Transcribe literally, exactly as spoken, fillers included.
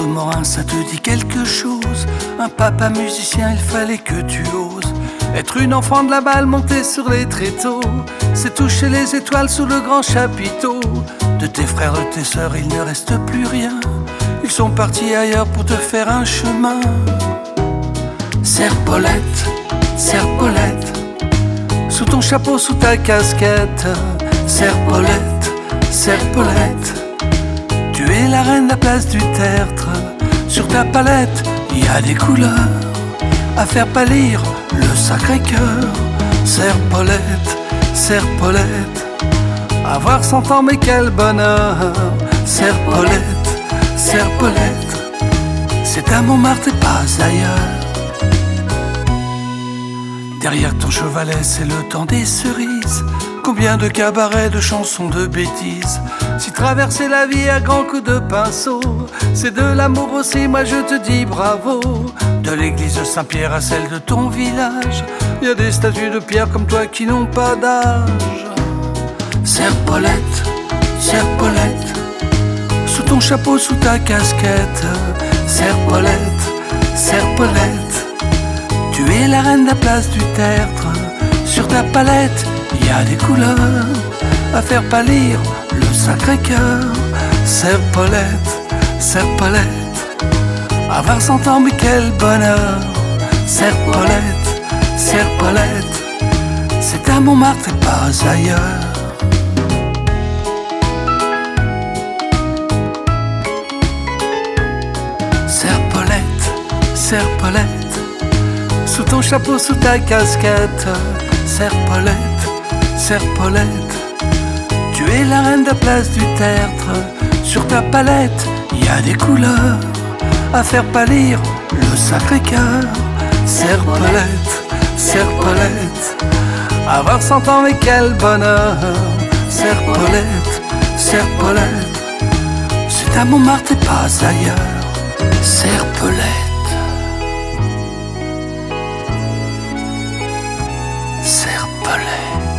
Morin, ça te dit quelque chose? Un papa musicien, il fallait que tu oses. Être une enfant de la balle montée sur les tréteaux, c'est toucher les étoiles sous le grand chapiteau. De tes frères, de tes sœurs, il ne reste plus rien. Ils sont partis ailleurs pour te faire un chemin. Serpolette, Serpolette, sous ton chapeau, sous ta casquette. Serpolette, Serpolette, tu es la reine de la place du tertre. Sur ta palette, il y a des couleurs à faire pâlir le Sacré-Cœur. Serpolette, Serpolette, avoir cent ans mais quel bonheur. Serpolette, Serpolette, c'est à Montmartre et pas ailleurs. Derrière ton chevalet, c'est le temps des cerises. Combien de cabarets, de chansons, de bêtises. Si traverser la vie à grands coups de pinceau, c'est de l'amour aussi, moi je te dis bravo. De l'église Saint-Pierre à celle de ton village, il y a des statues de pierre comme toi qui n'ont pas d'âge. Serpolette, Serpolette, sous ton chapeau, sous ta casquette. Serpolette, Serpolette, tu es la reine de la place du tertre. Sur ta palette, il y a des couleurs à faire pâlir le Sacré-Cœur. Serpolette, Serpolette, avoir cent ans mais quel bonheur. Serpolette, Serpolette, c'est à Montmartre et pas ailleurs. Serpolette, Serpolette, sous ton chapeau, sous ta casquette. Serpolette, Serpolette, tu es la reine de la place du tertre. Sur ta palette, il y a des couleurs à faire pâlir le Sacré-Cœur. Serpolette, Serpolette, avoir cent ans mais quel bonheur. Serpolette, Serpolette, c'est à Montmartre et pas ailleurs. Serpolette, Serpolette.